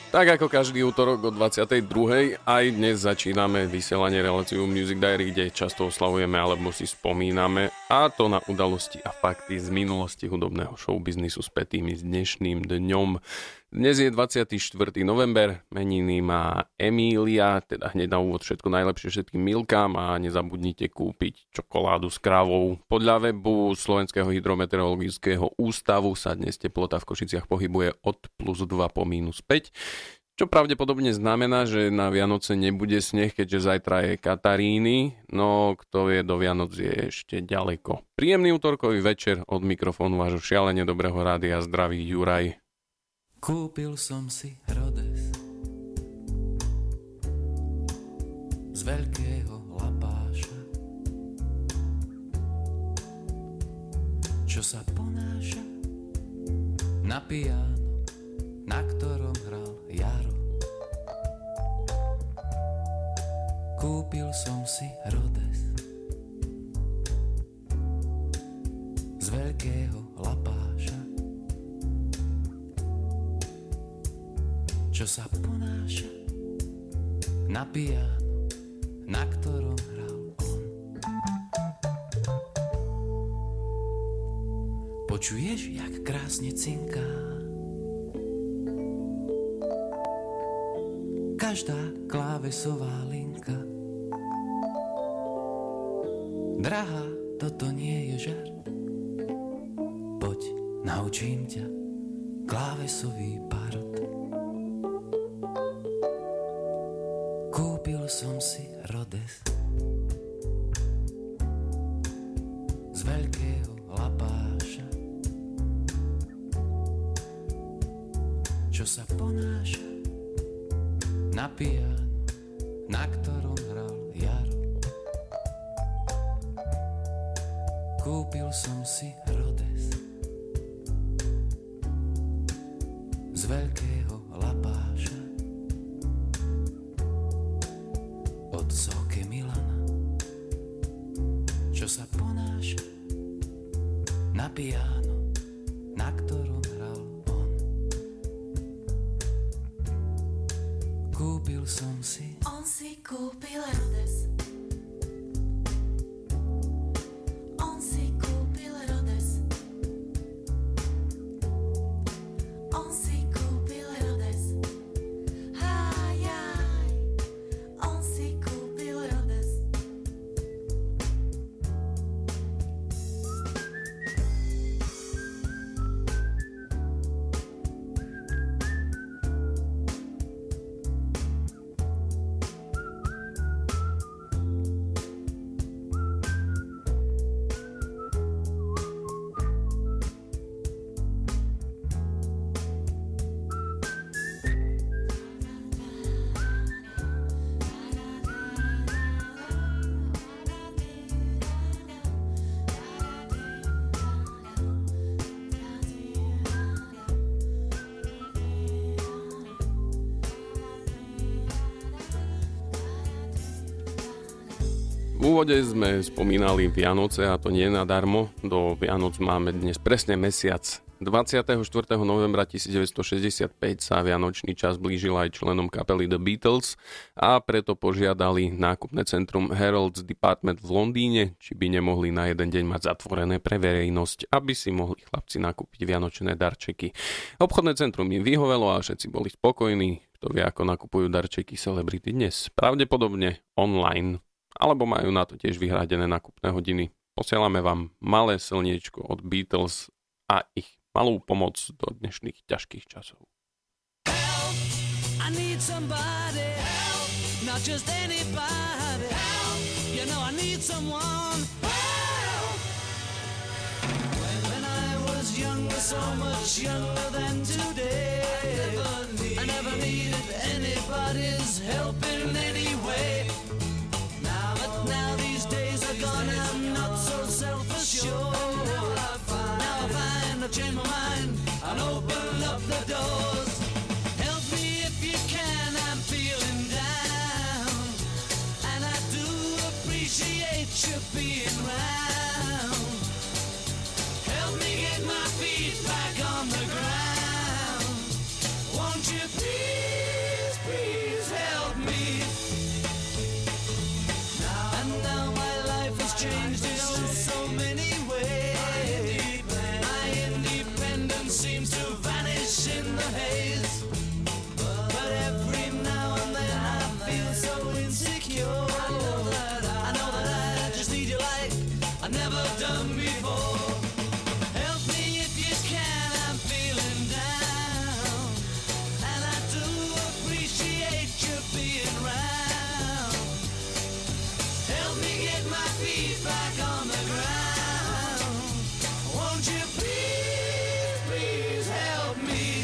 Tak ako každý útorok o 22. aj dnes začíname vysielanie reláciu Music Diary, kde často oslavujeme alebo si spomíname, a to na udalosti a fakty z minulosti hudobného showbiznisu spätými s dnešným dňom. Dnes je 24. november, meniny má Emília, teda hneď na úvod všetko najlepšie všetkým milkám a nezabudnite kúpiť čokoládu s krávou. Podľa webu Slovenského hydrometeorologického ústavu sa dnes teplota v Košiciach pohybuje od +2 po -5, čo pravdepodobne znamená, že na Vianoce nebude sneh, keďže zajtra je Kataríny, no kto vie, do Vianoc je ešte ďaleko. Príjemný útorkový večer, od mikrofónu vášho šialene dobrého rádia zdraví Juraj. Kúpil som si Rhodes z veľkého lapáša, čo sa ponáša na piano, na ktorom hral Jaro. Kúpil som si Rhodes z veľkého lapáša, čo sa ponáša na piano, na ktorom hral on. Počuješ, jak krásne cinká každá klávesová linka. Drahá, toto nie je žart, poď, naučím ťa klávesový part. Kúpil som si Rhodes z veľkého lapáša, čo sa ponáša na piano, na ktorom hral Jaro. Kúpil som si Rhodes z veľkého lapáša od Soke Milana, čo sa ponáša na piano, na ktorom hral on. Kúpil som si, on si kúpil Rhodes. On si kúpil Rhodes. On si kúpil Rhodes. Hájaj. On si kúpil Rhodes. V úvode sme spomínali Vianoce, a to nie nadarmo. Do Vianoc máme dnes presne mesiac. 24. novembra 1965 sa vianočný čas blížil aj členom kapely The Beatles a preto požiadali nákupné centrum Harrods Department v Londýne, či by nemohli na jeden deň mať zatvorené pre verejnosť, aby si mohli chlapci nakúpiť vianočné darčeky. Obchodné centrum im vyhovelo a všetci boli spokojní. Kto vie, ako nakupujú darčeky celebrity dnes? Pravdepodobne online. Alebo majú na to tiež vyhradené nákupné hodiny. Posielame vám malé slniečko od Beatles a ich malú pomoc do dnešných ťažkých časov. Help, I need somebody. Help, not just anybody. Help, you know I need someone. Help. When I was younger, so much younger than today, I never needed anybody's help in any way. Now these days are gone, I'm not so self-assured. Now I find I've changed my mind, I'll open up the doors. Help me if you can, I'm feeling down, and I do appreciate you being round. Help me get my feet back on the ground. Won't you please? He's changed in oh so many ways. My independence seems to vanish in the haze. But every now and then I feel so insecure. I know that I just need you like I've never done before. Help me if you can, I'm feeling down. And I do appreciate you being round. Help me get my feet back on the ground. Won't you please, please help me?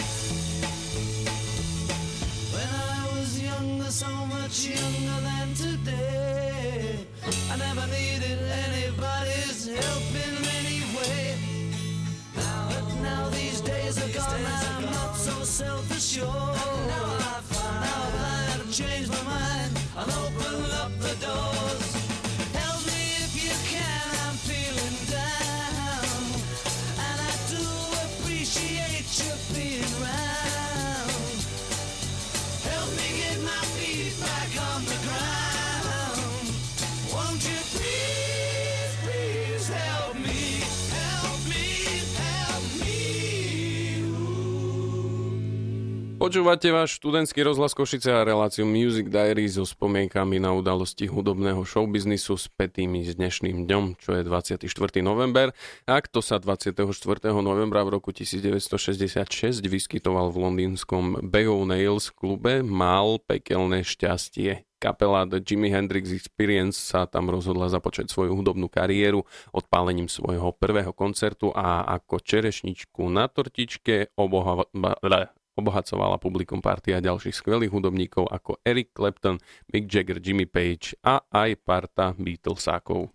When I was younger, so much younger than today, I never needed anybody's help in any way. But now these days are gone, I'm not so self-assured. Now I find I've changed my mind, I'll open up the doors. Help me if you can, I'm feeling down. And I do appreciate you being round. Help me get my feet back on the ground. Won't you please, please help me, help me, help me. Počúvate váš študentský rozhlas Košice a reláciu Music Diary so spomienkami na udalosti hudobného showbiznisu spätými s dnešným dňom, čo je 24. november. A kto sa 24. novembra v roku 1966 vyskytoval v londýnskom Bay Nails klube, mal pekelné šťastie. Kapela The Jimi Hendrix Experience sa tam rozhodla započať svoju hudobnú kariéru odpálením svojho prvého koncertu a ako čerešničku na tortičke obohacovala publikum partia ďalších skvelých hudobníkov ako Eric Clapton, Mick Jagger, Jimmy Page a aj parta Beatlesákov.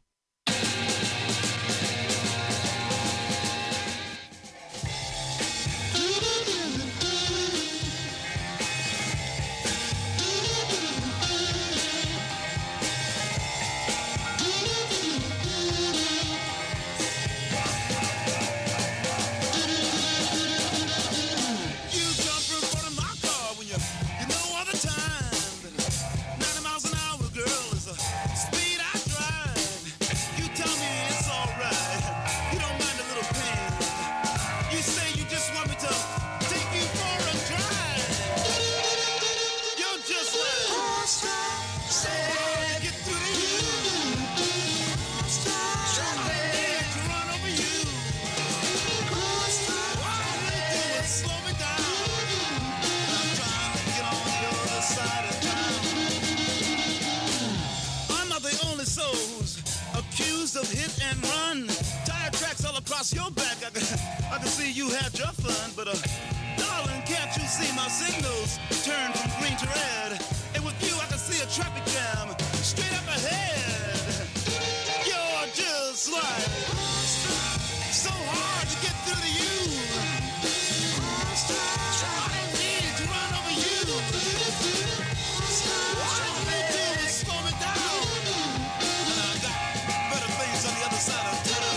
You jump in front of my car when you know all the time that 90 miles an hour, girl, is a speed I drive. You tell me it's alright. You don't mind a little pain. You say you just want me to take you for a drive. You're just like say get through to you. Trying to run over you. All you do is slow me down. I'm trying to get on the other side of town. I'm not the only soul who's accused of hit and run. Tire tracks all across your back. I can see you had your fun, but darling, can't you see my signals turn from green to red? And with you, I can see a traffic jam straight up ahead. You're just like so hard to get through to you. I don't need to run over you. All you do is slow me down. And I got better things on the other side of town.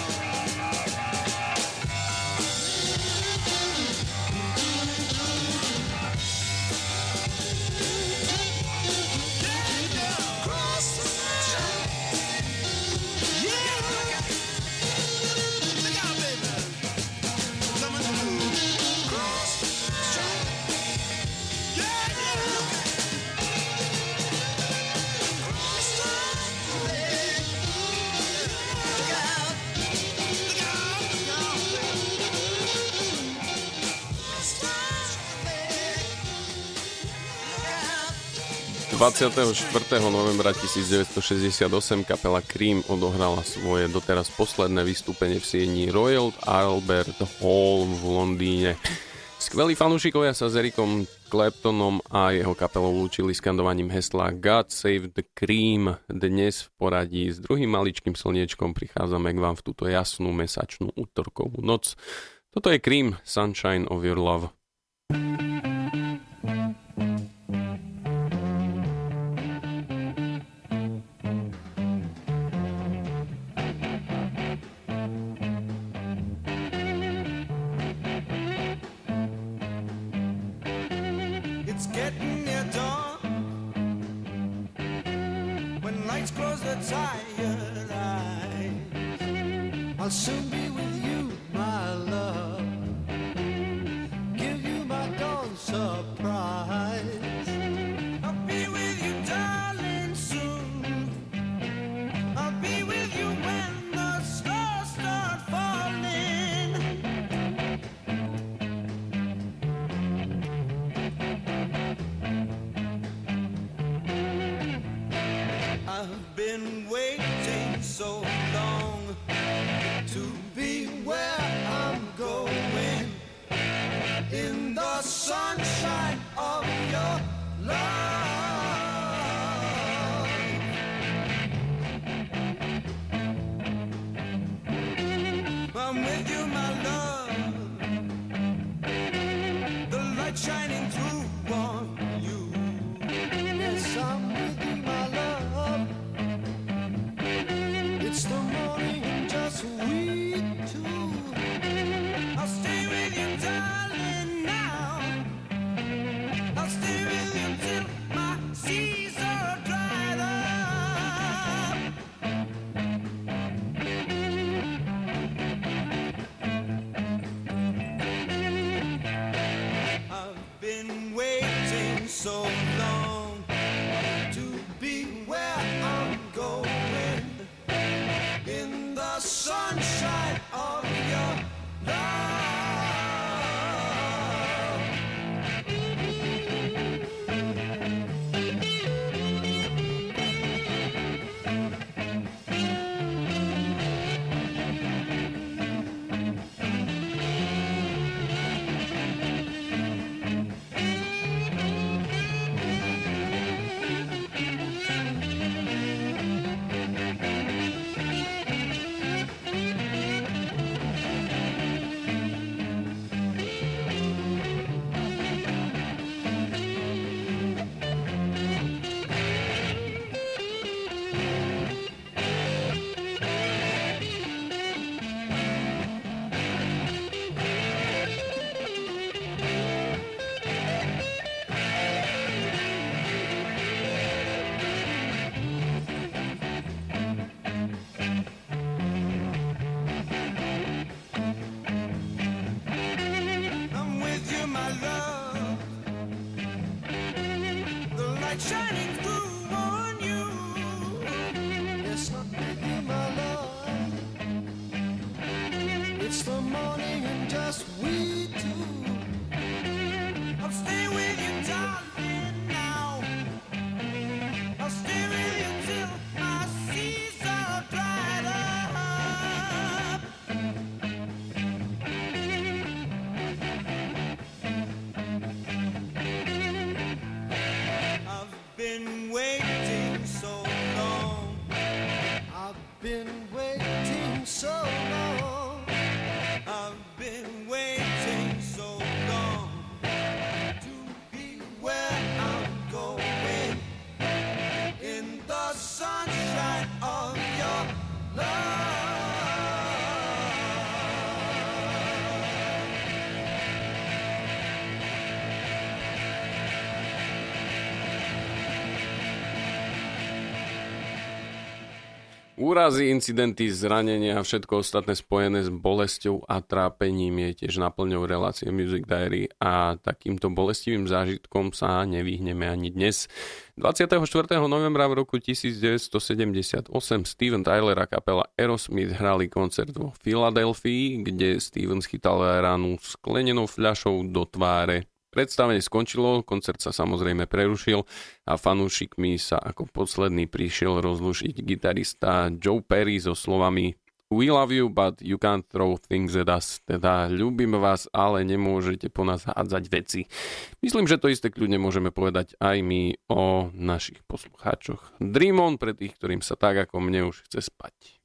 ...24. novembra 1968 kapela Cream odohrala svoje doteraz posledné vystúpenie v sieni Royal Albert Hall v Londýne. Skvelí fanúšikovia sa s Ericom Claptonom a jeho kapelou lúčili skandovaním hesla God Save the Cream. Dnes v poradí s druhým maličkým slniečkom prichádzame k vám v túto jasnú mesačnú útorkovú noc. Toto je Cream, Sunshine of Your Love. It's getting near dawn when lights close the tired eyes. I'll soon be with you, my love. Give you my dawn surprise. I'll be with you, darling, soon. I'll be with you when the stars start falling. I've been waiting so long to be where I'm going, in the sunshine of your love. I'm with you, my love, the light shining through on you. Yes, I'm with you, my love. It's the morning and just we two. I'll stay with you, darling, now. I'll stay with you till my seas are dried up. I've been waiting so long to be where I'm going, in the sunshine of your love. I'm with you, my love, the light shining through on you. Yes, I'm with you, my love. It's the morning and just we two. I'll stay with you, darling, now. I'll stay with you till my seas are dried up. I've been waiting so long. I've been waiting so long. I've been waiting so long to be where I'm going, in the sunshine of your love. Úrazy, incidenty, zranenia a všetko ostatné spojené s bolesťou a trápením je tiež naplňou relácie Music Diary a takýmto bolestivým zážitkom sa nevyhneme ani dnes. 24. novembra v roku 1978 Steven Tyler a kapela Aerosmith hrali koncert vo Filadelfii, kde Steven schytal ranu sklenenou fľašou do tváre. Predstavenie skončilo, koncert sa samozrejme prerušil a fanúšikmi sa ako posledný prišiel rozlúšiť gitarista Joe Perry so slovami We love you, but you can't throw things at us. Teda ľúbim vás, ale nemôžete po nás hádzať veci. Myslím, že to isté kľudne môžeme povedať aj my o našich poslucháčoch. Dream on pre tých, ktorým sa tak ako mne už chce spať.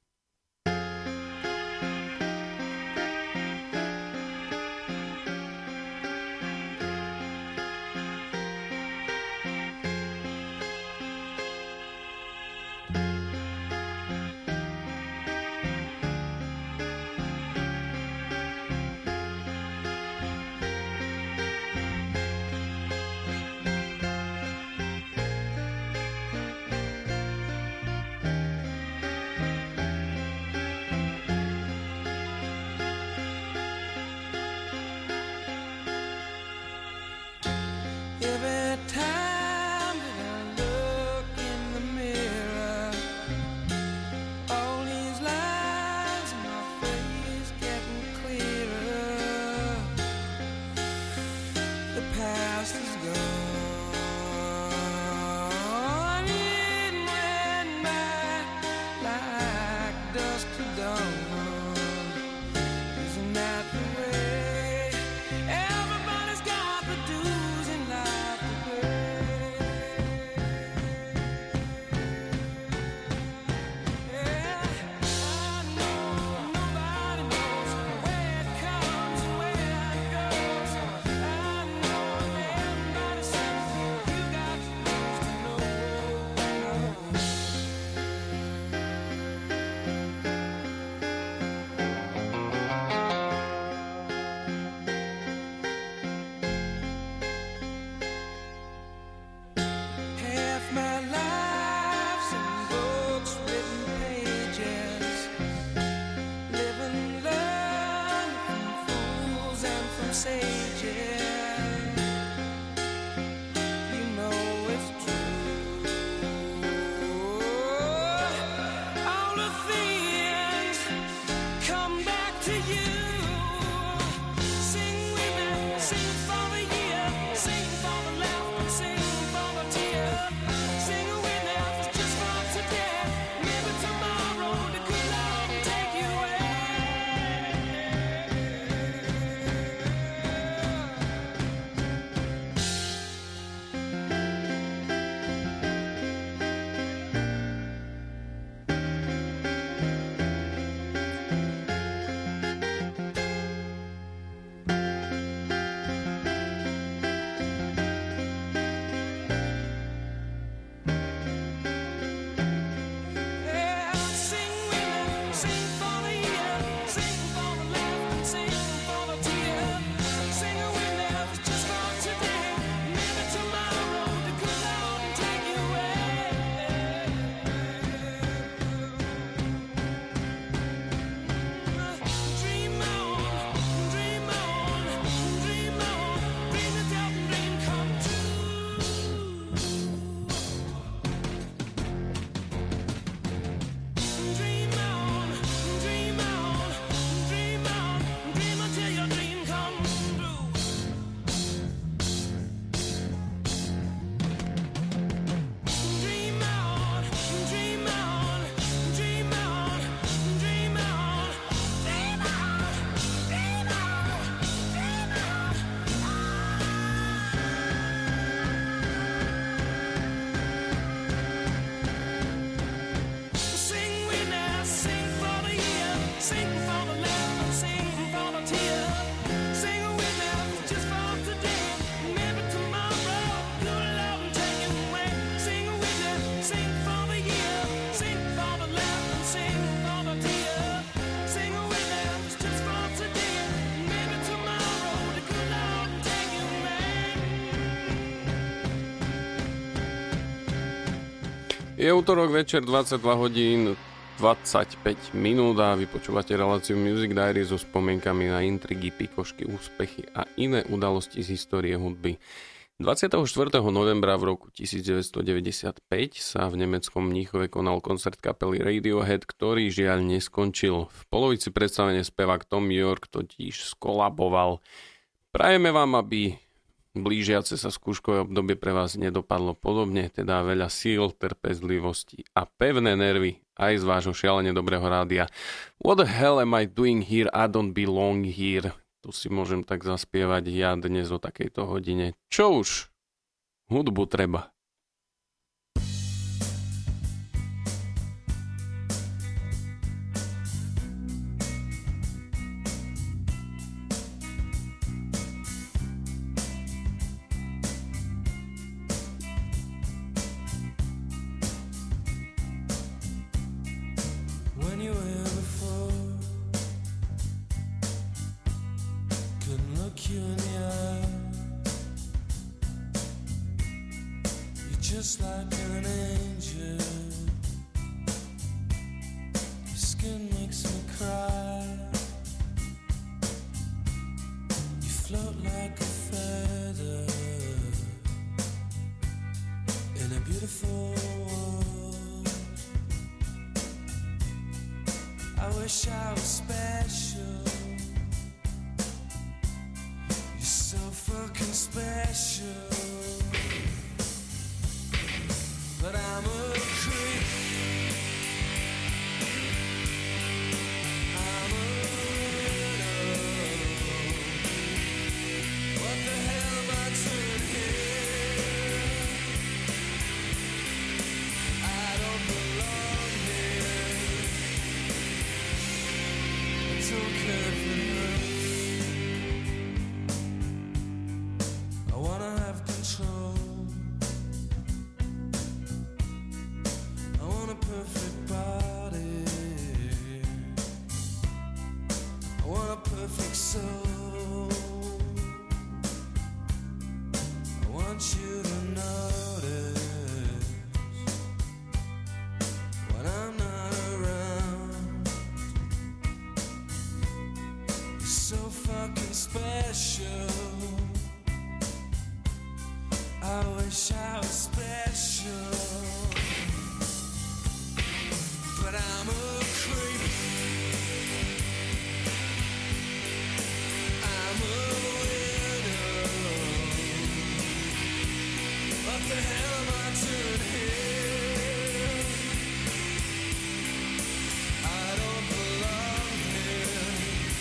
dusk to dawn. Isn't that the way? Everybody's got the dues in life to pay. Yeah, I know nobody knows where it comes and where it goes. I know everybody says you got to know. Half my life's in books, written pages, live and learn from fools and from sages. You know it's true. All the things come back to you. Sing with me, sing for the year, sing for the laughter, sing for the tear. Sing with me, it's just for today. Maybe tomorrow the good Lord will take you away. Yeah, sing with me, sing for the year, sing for the laughter, sing for the tear. Sing with me, it's just for today. Maybe tomorrow the good Lord will take you away. Dream on, dream on, dream on, dream it out and dream come true. Dream on, dream on, dream on, dream until your dream comes true. Dream on, dream on, dream on, dream on, dream on, dream on, Sing with me, sing for the year, sing for the laughter, sing for the tear. Sing with me, just for today. Maybe tomorrow, good Lord will take you away. Sing with me, sing for the year, sing for the laughter, sing for the tear. Sing with me, just for today. Maybe tomorrow, the good Lord will take you away. Je útorok večer, 22 hodín 25 minút a vy počúvate reláciu Music Diary so spomienkami na intrigy, pikošky, úspechy a iné udalosti z histórie hudby. 24. novembra v roku 1995 sa v nemeckom Mníchove konal koncert kapely Radiohead, ktorý žiaľ neskončil. V polovici predstavenia spevák Tom York totiž skolaboval. Prajeme vám, aby blížiace sa skúškové obdobie pre vás nedopadlo podobne, teda veľa síl, trpezlivosti a pevné nervy aj z vášho šialene dobrého rádia. What the hell am I doing here? I don't belong here. Tu si môžem tak zaspievať ja dnes o takejto hodine. Čo už? Hudbu treba. When you were before, couldn't look you in the eye. You're just like an angel. Your skin makes me cry. You float like a feather in a beautiful world. I wish I was special. You're so fucking special. But I'm a creep. don't care if it hurts. I wanna have control. I want a perfect body. I want a perfect soul. I want you to notice when I'm not around. You're so fucking special. I wish I was special, but I'm a creep. I'm a widow. What the hell am I doing here? I don't belong here.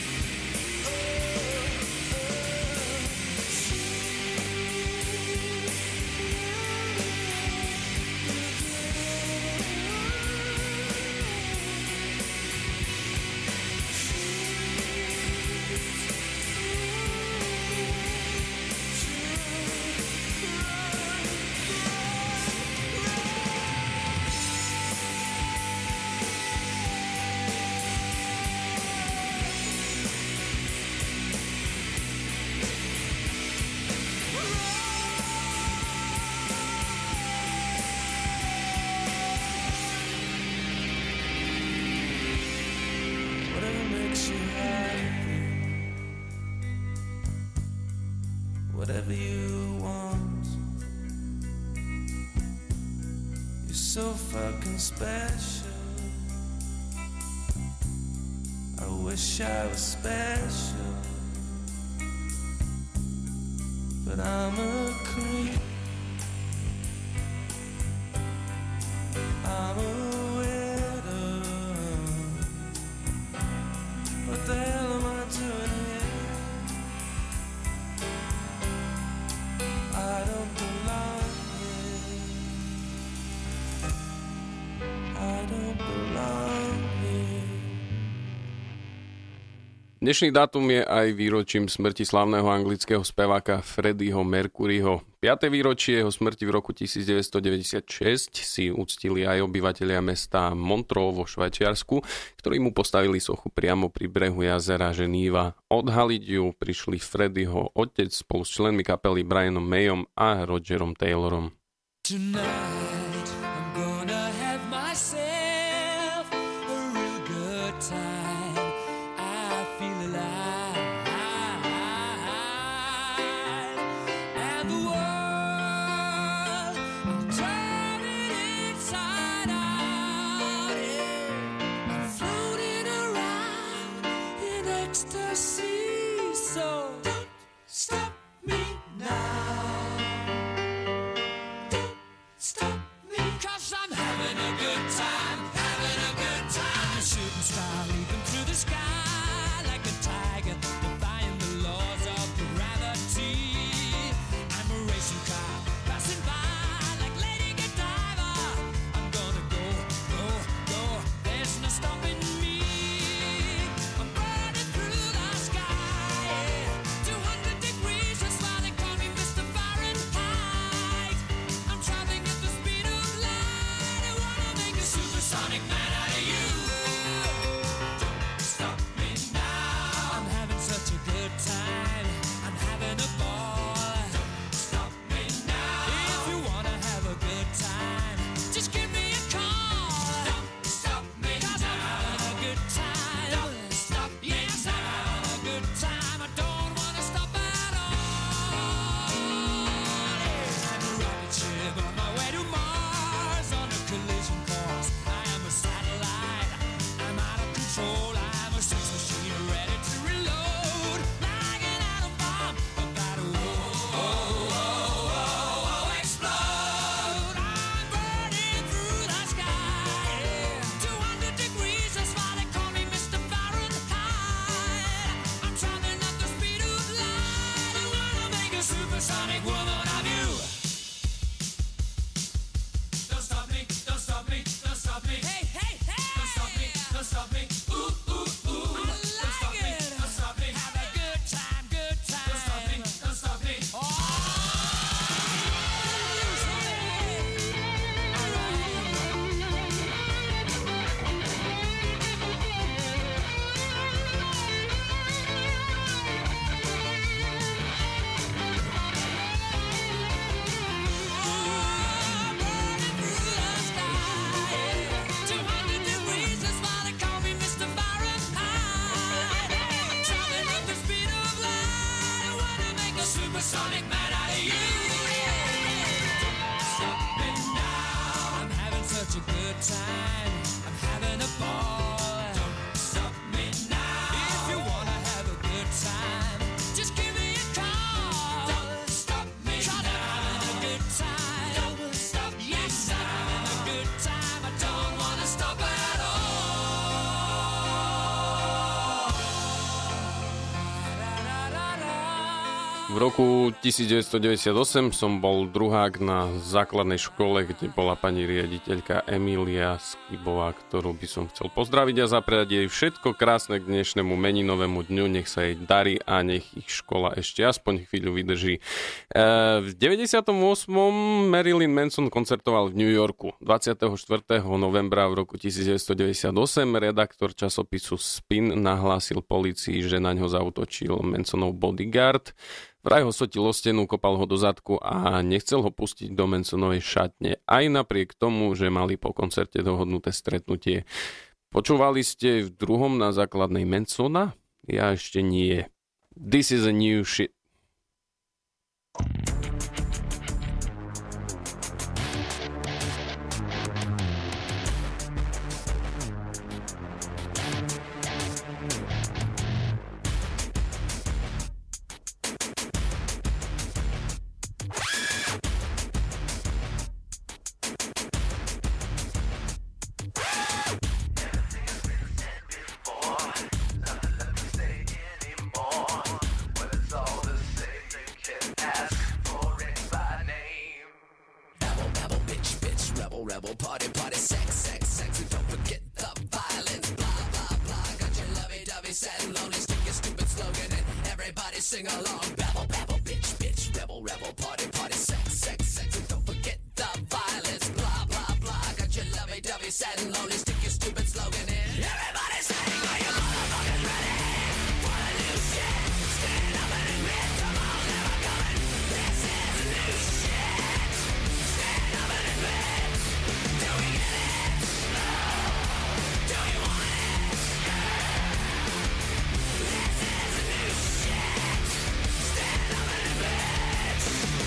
Whatever makes you happy, whatever you want. You're so fucking special. I wish I was special, but I'm a creep. I'm a widow. What the hell am I doing here? I don't belong here. I don't belong here. Dnešný dátum je aj výročím smrti slávneho anglického speváka Freddieho Mercuryho. 5. výročie jeho smrti v roku 1996 si uctili aj obyvatelia mesta Montreux vo Švajčiarsku, ktorí mu postavili sochu priamo pri brehu jazera Ženíva. Odhaliť ju prišli Freddieho otec spolu s členmi kapely Brianom Mayom a Rogerom Taylorom. Tonight I'm gonna have myself a real good time. I feel alive, and the world I'm turning inside out. Yeah. I'm floating around in ecstasy. So don't stop me now. Stop me, 'cause I'm having a good time, having a good time. I'm a shooting star leaping through the sky like a tiger, defying the laws of gravity. I'm a racing car passing by like Lady Godiva. I'm gonna go, go, go. There's no stopping me. I'm burning through the sky, yeah. 200 degrees, that's why they call me Mr. Fahrenheit. I'm traveling at the speed of light. I wanna make a supersonic man out of you. Don't stop me now. I'm having such a good time. I'm having a ball. Don't stop me now. If you wanna have a good time, just give me a call. Don't stop me 'cause I'm having a good time. Don't stop me. Yes, I'm having a good time. I don't wanna stop at all. I'm a rocket ship on my way to Mars on a collision course. I am a satellite. I'm out of control. I'm a sex machine ready to reload. Like an atom bomb about to explode. I'm burning through the sky. 200 degrees, that's why they call me Mr. Fahrenheit. I'm traveling at the speed of light. I wanna make a supersonic woman of you. Don't stop me, don't stop me, don't stop me. Hey, hey, hey! Don't stop me, don't stop me. Ooh, ooh, ooh. Don't stop V roku 1998 som bol druhák na základnej škole, kde bola pani riaditeľka Emília Skybová, ktorú by som chcel pozdraviť a zapriať jej všetko krásne k dnešnému meninovému dňu. Nech sa jej darí a nech ich škola ešte aspoň chvíľu vydrží. V 98. Marilyn Manson koncertoval v New Yorku. 24. novembra v roku 1998 redaktor časopisu Spin nahlásil polícii, že na ňo zaútočil Mansonov bodyguard. Vraj ho sotil o stenu, kopal ho do zadku a nechcel ho pustiť do Mansonovej šatne, aj napriek tomu, že mali po koncerte dohodnuté stretnutie. Počúvali ste v druhom na základnej Mansona? Ja ešte nie. This is a new shit. Rebel, party, sex, and don't forget the violence, blah, blah, blah. Got your lovey-dovey, sad and lonely, stick your stupid slogan and everybody sing along. Babble, bitch, rebel, party, sex, and don't forget the violence, blah, blah, blah. Got your lovey-dovey, sad and lonely, stick your stupid slogan in. Everybody sing, are you motherfuckers ready? For a new shit, stand up and admit, come on, never coming. This is a new shit, stand up and admit. Do we get it? Do you want it? This is a new shit. Stand up and admit.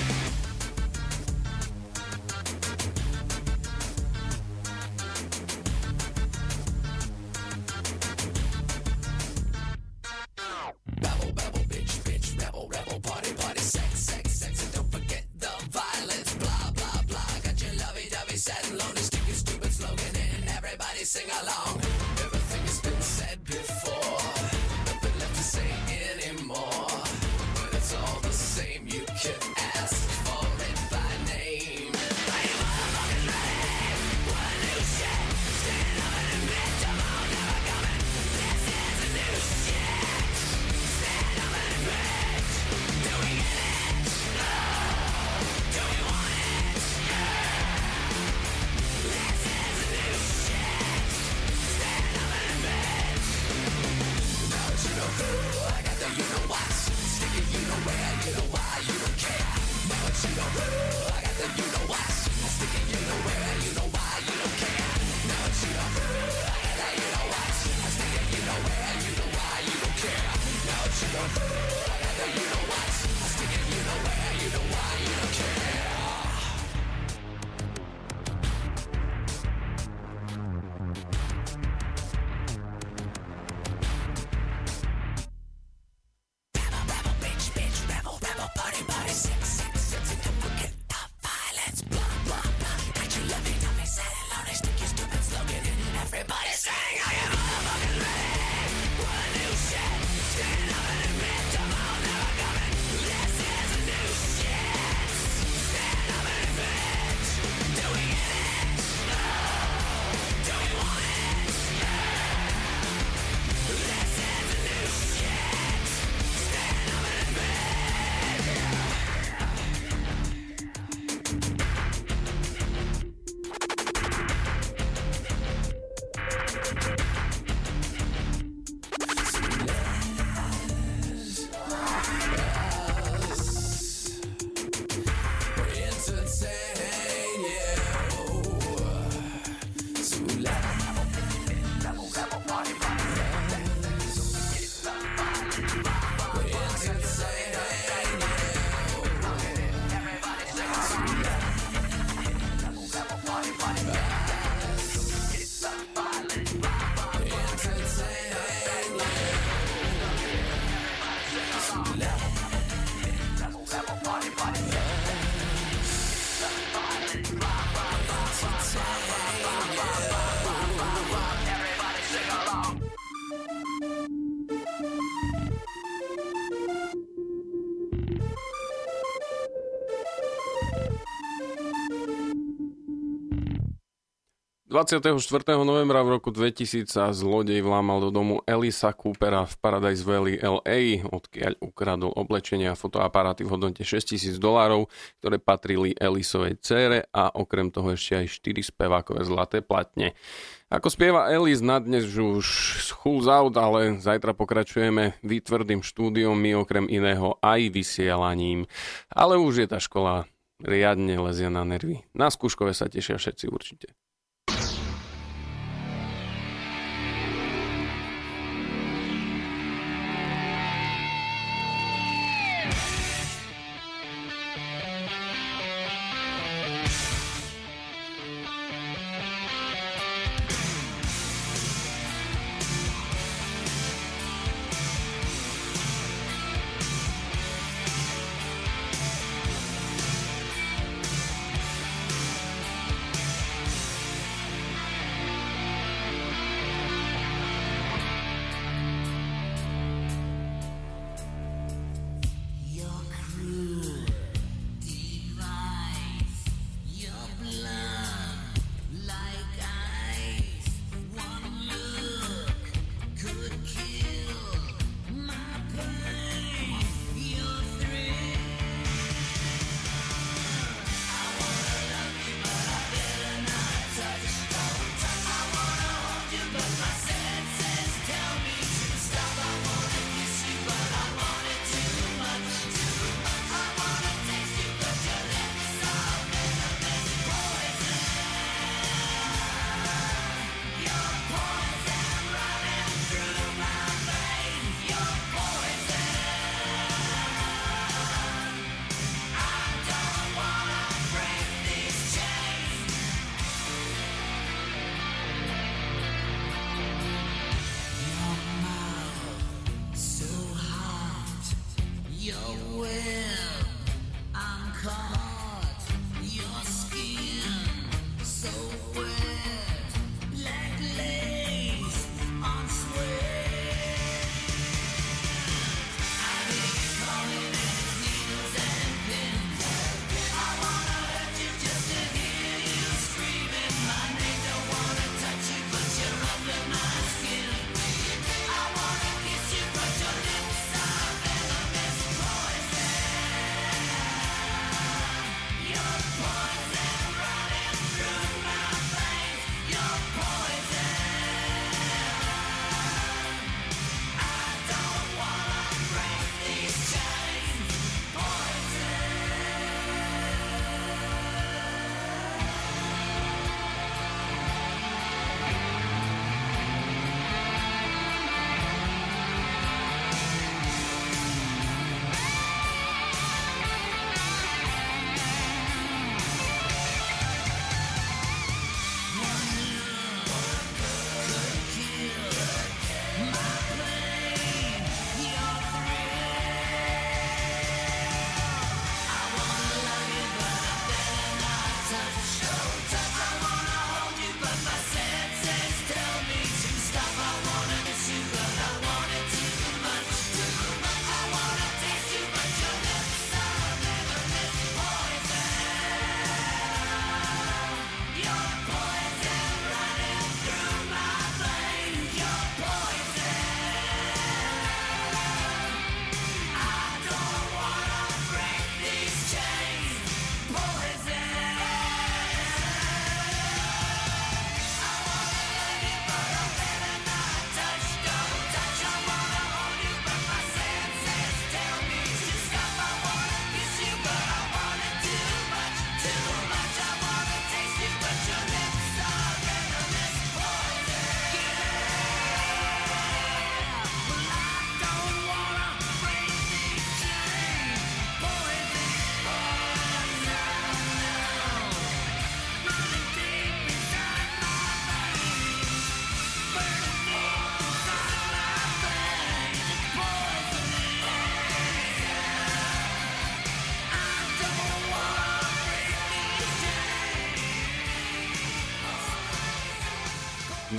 Babble, bitch, rebel, party, sex, and don't forget the violence, blah, blah, blah. Got your lovey-dovey, sad and lonely, stick your stupid slogan in, everybody sing along. Everything has been said before, nothing left to say anymore. But it's all the same, you can ask for it by name. Are you motherfuckers ready? What a new shit, stand up and admit, come on, never coming. This is a new shit, stand up and admit. Do we get it? Do we want it? This is a new shit, stand up and admit. Now that you know who, I got the you know what. Stick it, you know where, you know why, you don't care. Now that you know who, I got the you know what. Stick it, you know where, you know why, you don't care. Now that you know who, I got the you know what. Stick it, you know where, you know why, you don't care. Now that you know who, I got the you know what. Stick it, you know where, you know why, you don't care. Rebel, bitch, rebel, party, sex, and don't forget the violence, blah, blah, blah. Got your lovey-dovey, sad and lonely, stick your stupid slogan in, everybody sing, are you motherfuckers ready? What a new shit, stand up and admit, 24. novembra v roku 2000 sa zlodej vlámal do domu Elisa Coopera v Paradise Valley, LA, odkiaľ ukradol oblečenia a fotoaparáty v hodnote $6,000, ktoré patrili Elisovej dcére a okrem toho ešte aj 4 spevákové zlaté platne. Ako spieva Elis, na dnes už schools out, ale zajtra pokračujeme vytvrdým štúdiom, my okrem iného aj vysielaním. Ale už je tá škola riadne lezia na nervy. Na skúškové sa tešia všetci určite.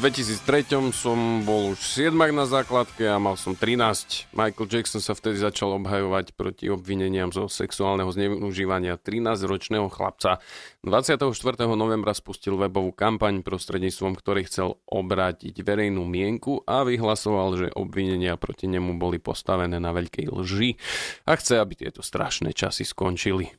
2003 som bol už 7 na základke a mal som 13. Michael Jackson sa vtedy začal obhajovať proti obvineniam zo sexuálneho zneužívania 13-ročného chlapca. 24. novembra spustil webovú kampaň, prostredníctvom ktorej chcel obrátiť verejnú mienku a vyhlasoval, že obvinenia proti nemu boli postavené na veľkej lži a chce, aby tieto strašné časy skončili.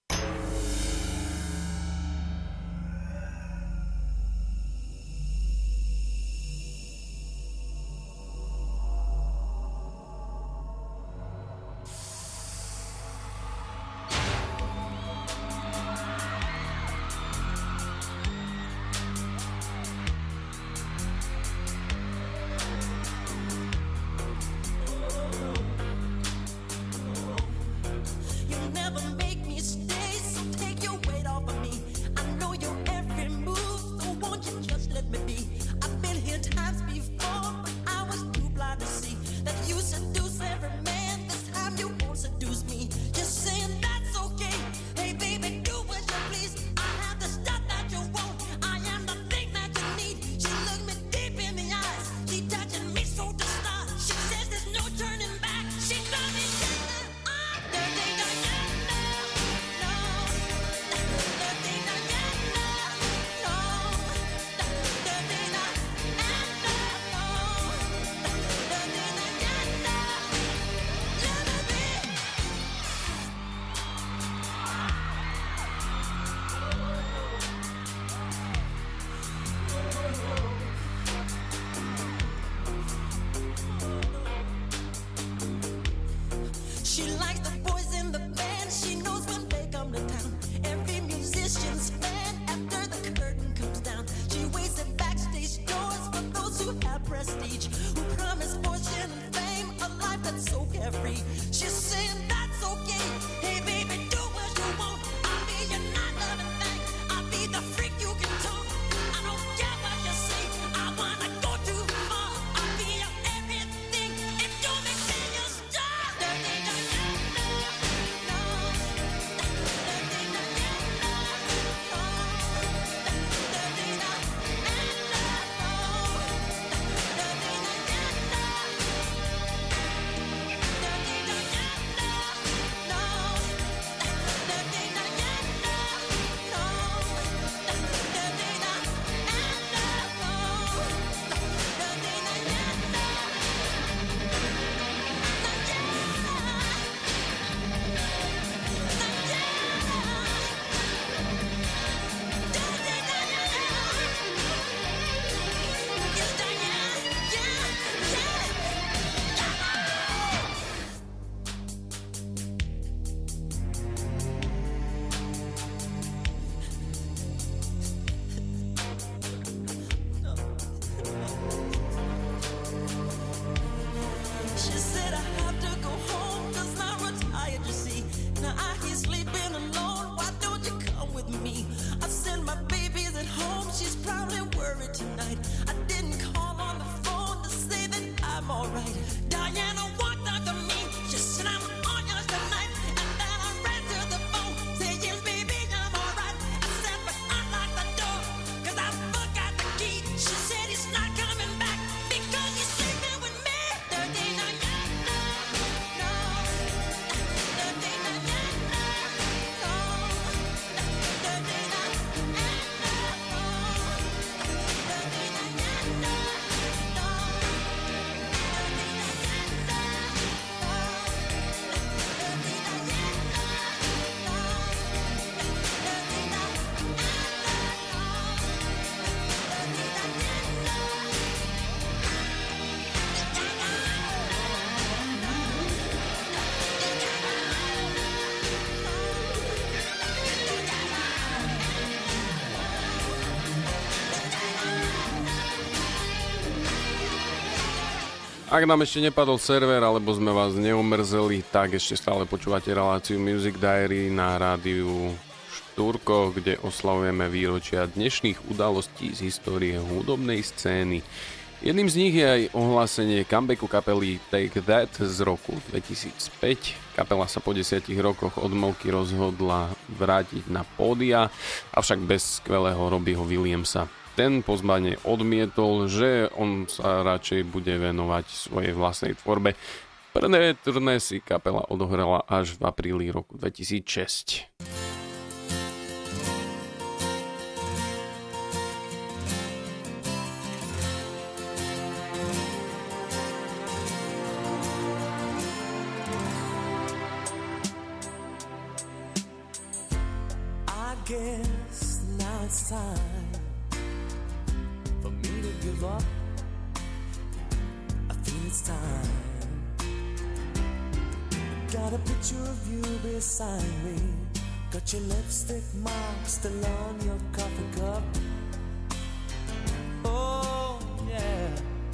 Ak nám ešte nepadol server, alebo sme vás neumrzeli, tak ešte stále počúvate reláciu Music Diary na rádiu Štúrko, kde oslavujeme výročia dnešných udalostí z histórie hudobnej scény. Jedným z nich je aj ohlásenie comebacku kapely Take That z roku 2005. Kapela sa po 10 rokoch odmlky rozhodla vrátiť na pódia, avšak bez skvelého Robbieho Williamsa. ten pozvanie odmietol, že on sa radšej bude venovať svojej vlastnej tvorbe. Prvé turné si kapela odohrala až v apríli roku 2006. Guess now it's time for me to give up. I feel it's time. Got a picture of you beside me. Got your lipstick mark still on your coffee cup. Oh yeah.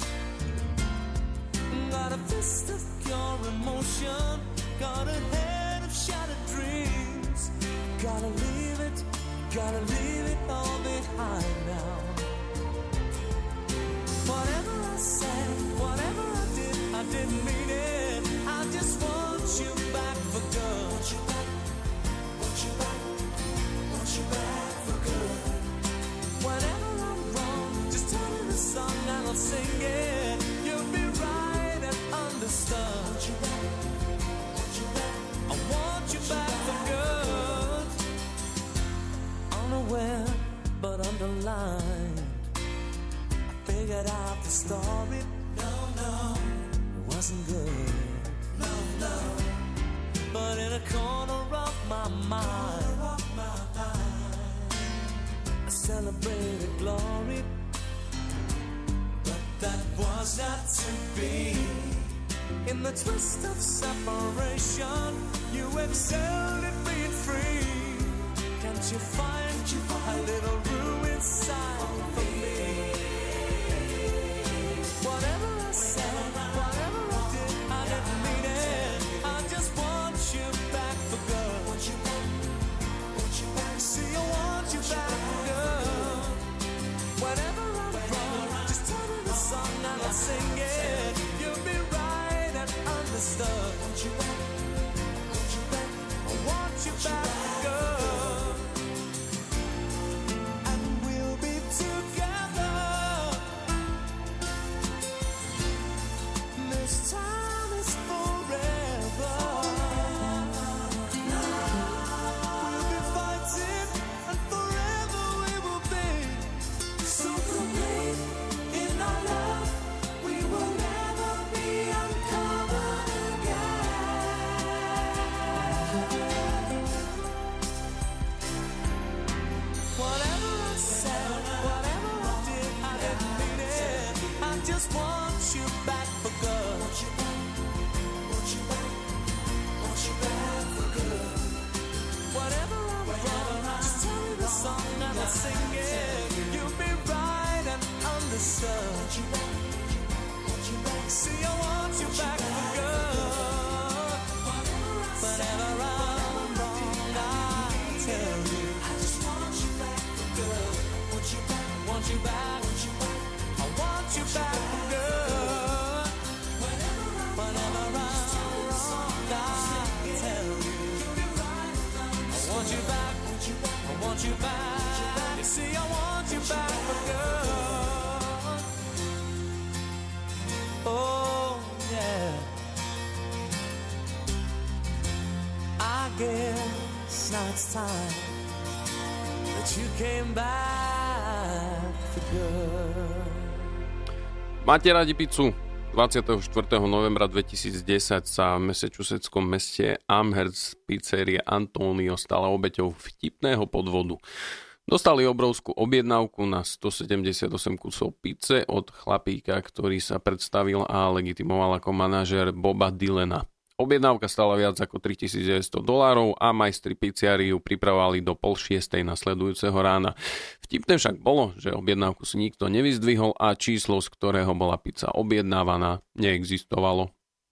Got a fist of pure emotion. Got a head of shattered dreams. Gotta leave it all behind now. Whatever I said, whatever I didn't mean it. I just want you back for good. Want you back for good. Whenever I'm wrong, just tell me the song and I'll sing it. You'll be right and understood. Want you back. I want you back for good. Unaware but underlined, I figured out the story. No, it wasn't good. No, but in a corner of my mind, I celebrated glory. But that was not to be. In the twist of separation, you excelled at being free. Can't you find a little room inside for me? Whatever I said, whatever I did, I didn't mean it. I just want you back for good. Want you back. See, I want you back for good. Whenever I'm wrong, just tell me the song and I'll sing it. You'll be right and understood. Want you back. I want you back for good. Time is forever. We'll be fighting, and forever we will be. So complete in our love, we will never be uncovered again. Whatever I said, whatever I did, I didn't mean it. I just want you back for good. Whatever I'm wrong, just tell me the song and I'll sing it. You'll be right and understood. See, I want you back for good. Whatever I'm wrong, I'll tell you. I just want you back for good. Want you back. I want you back for good. Whenever I'm wrong, I'll tell you. I want you back, I want you back. You see, I want you back for good. Oh, yeah. I guess now it's time that you came back for good. Máte radi pizzu? 24. novembra 2010 sa v massachusettskom meste Amherst pizzeria Antonio stala obeťou vtipného podvodu. Dostali obrovskú objednávku na 178 kusov pizze od chlapíka, ktorý sa predstavil a legitimoval ako manažér Boba Dylana. Objednávka stala viac ako $3,900 a majstri pizziári ju pripravovali do 5:30 nasledujúceho rána. Vtipné však bolo, že objednávku si nikto nevyzdvihol a číslo, z ktorého bola pizza objednávaná, neexistovalo.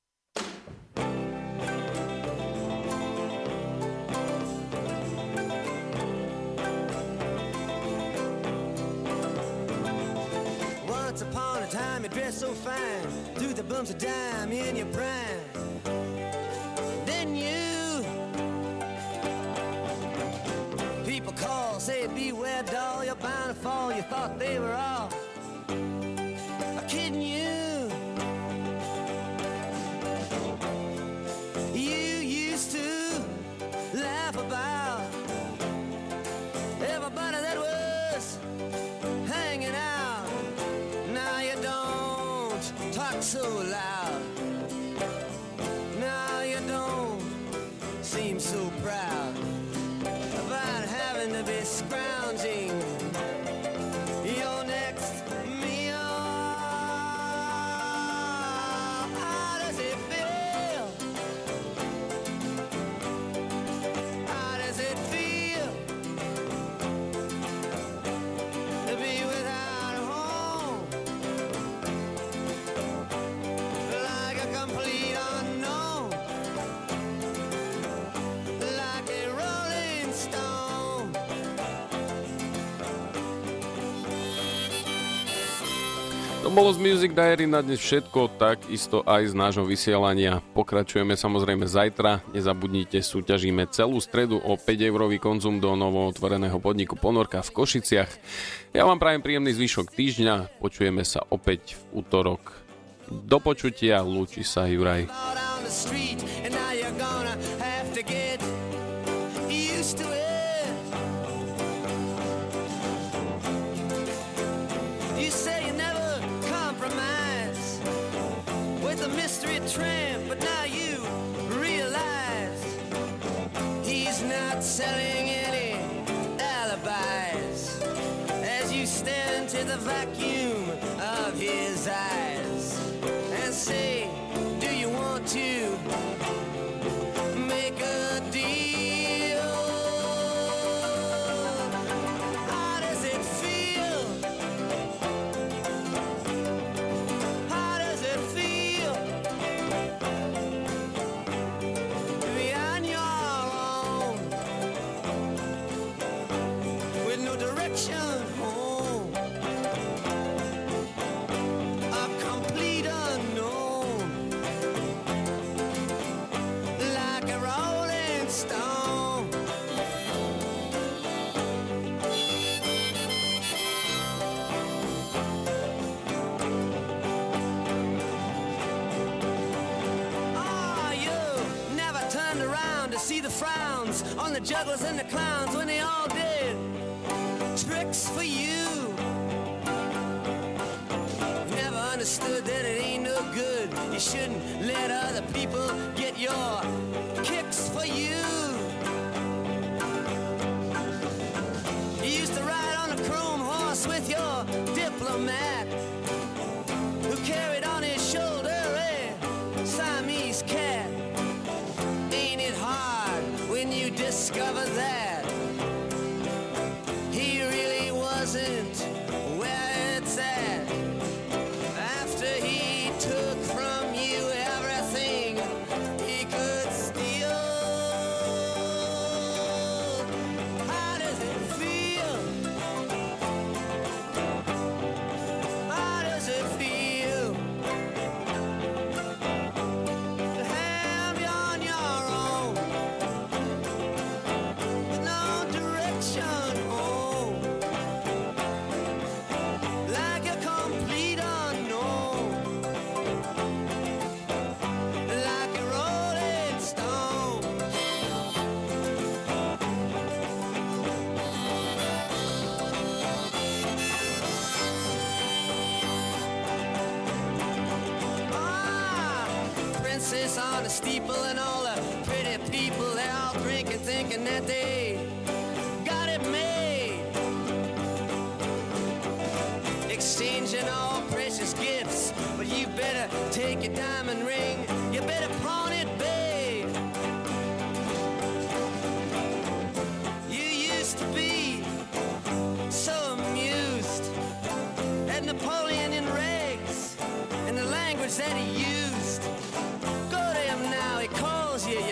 Once upon a time you dressed so fine, threw the bumps of dime in your prime. Then you people call, say beware doll, you're bound gonna fall, you thought they were all kidding you. You used to laugh about everybody that was hanging out. Now you don't talk so loud. Now you don't seem so proud about having to be scrounging your next meal. How does it feel? How does it feel to be without a home? Like a complete unknown, like a rolling stone. To bolo z Music Diary na dnes všetko, takisto aj z nášho vysielania. Pokračujeme samozrejme zajtra. Nezabudnite, súťažíme celú stredu o 5-eurový konzum do novootvoreného podniku Ponorka v Košiciach. Ja vám prajem príjemný zvyšok týždňa. Počujeme sa opäť v útorok. Do počutia, lúči sa Juraj. Out on the street, and now you're gonna have to get used to it. You say you never compromise with a mystery tramp, but now you realize he's not selling any alibis as you stare into the vacuum of his eyes and say, do you want to make a deal? How does it feel? How does it feel to be on your own with no direction home? A complete unknown, like a rolling stone. Oh, you never turned around to see the frowns on the jugglers and the clowns when they all did tricks for you. Never understood that it ain't no good. You shouldn't let other people get your kicks for you. You used to ride on a chrome horse with your diplomat, who carried on his shoulder a Siamese cat. Ain't it hard when you discover that he really wasn't where it's at? After he took from you everything he could steal. How does it feel? How does it feel to have you on your own with no direction home? Like a complete unknown, like a rolling stone. Princess on the steeple and all the pretty people, they're all drinking, thinking that they got it made. Exchanging all precious gifts, but you better take your diamond ring, you better pawn it, babe. You used to be so amused at Napoleon in rags and the language that he used.